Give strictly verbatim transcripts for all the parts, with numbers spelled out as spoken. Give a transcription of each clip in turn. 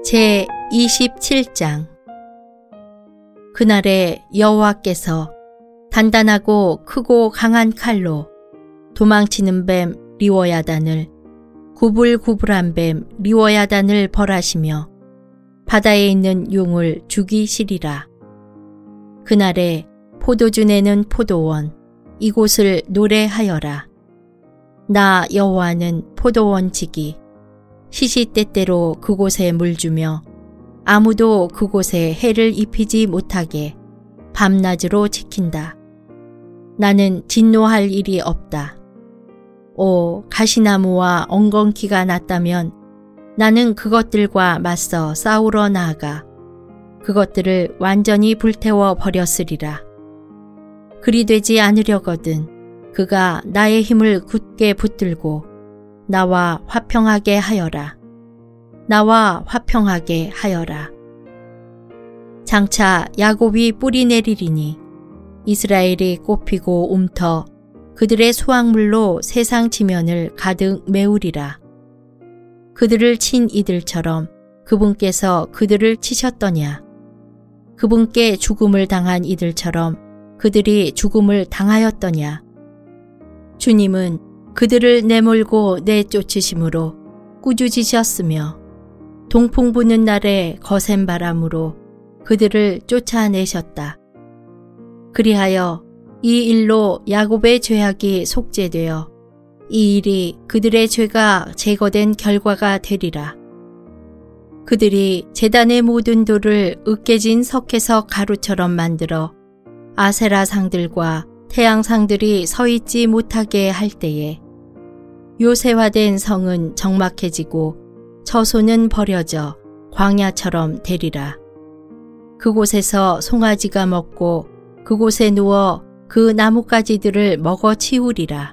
제이십칠 장. 그날에 여호와께서 단단하고 크고 강한 칼로 도망치는 뱀 리워야단을, 구불구불한 뱀 리워야단을 벌하시며 바다에 있는 용을 죽이시리라. 그날에 포도주 내는 포도원 이곳을 노래하여라. 나 여호와는 포도원 지기 시시때때로 그곳에 물주며 아무도 그곳에 해를 입히지 못하게 밤낮으로 지킨다. 나는 진노할 일이 없다. 오, 가시나무와 엉겅퀴가 났다면 나는 그것들과 맞서 싸우러 나아가 그것들을 완전히 불태워 버렸으리라. 그리 되지 않으려거든 그가 나의 힘을 굳게 붙들고 나와 화평하게 하여라. 나와 화평하게 하여라. 장차 야곱이 뿌리 내리리니 이스라엘이 꽃피고 움터 그들의 수확물로 세상 지면을 가득 메우리라. 그들을 친 이들처럼 그분께서 그들을 치셨더냐. 그분께 죽음을 당한 이들처럼 그들이 죽음을 당하였더냐. 주님은 그들을 내몰고 내쫓으심으로 꾸짖으셨으며 동풍 부는 날에 거센 바람으로 그들을 쫓아내셨다. 그리하여 이 일로 야곱의 죄악이 속죄되어 이 일이 그들의 죄가 제거된 결과가 되리라. 그들이 제단의 모든 돌을 으깨진 석회석 가루처럼 만들어 아세라 상들과 태양상들이 서 있지 못하게 할 때에 요새화된 성은 적막해지고 처소는 버려져 광야처럼 되리라. 그곳에서 송아지가 먹고 그곳에 누워 그 나뭇가지들을 먹어 치우리라.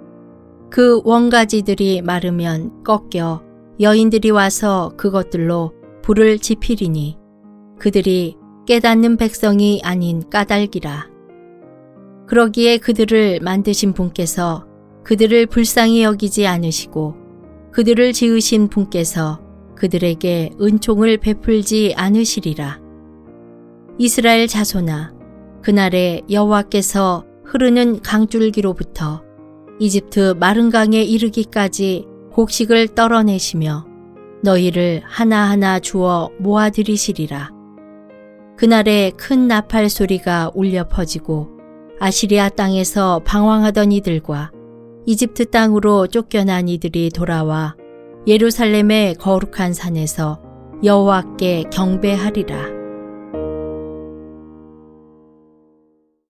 그 원가지들이 마르면 꺾여 여인들이 와서 그것들로 불을 지피리니 그들이 깨닫는 백성이 아닌 까닭이라. 그러기에 그들을 만드신 분께서 그들을 불쌍히 여기지 않으시고 그들을 지으신 분께서 그들에게 은총을 베풀지 않으시리라. 이스라엘 자손아, 그날에 여호와께서 흐르는 강줄기로부터 이집트 마른 강에 이르기까지 곡식을 떨어내시며 너희를 하나하나 주어 모아들이시리라. 그날에 큰 나팔 소리가 울려 퍼지고 아시리아 땅에서 방황하던 이들과 이집트 땅으로 쫓겨난 이들이 돌아와 예루살렘의 거룩한 산에서 여호와께 경배하리라.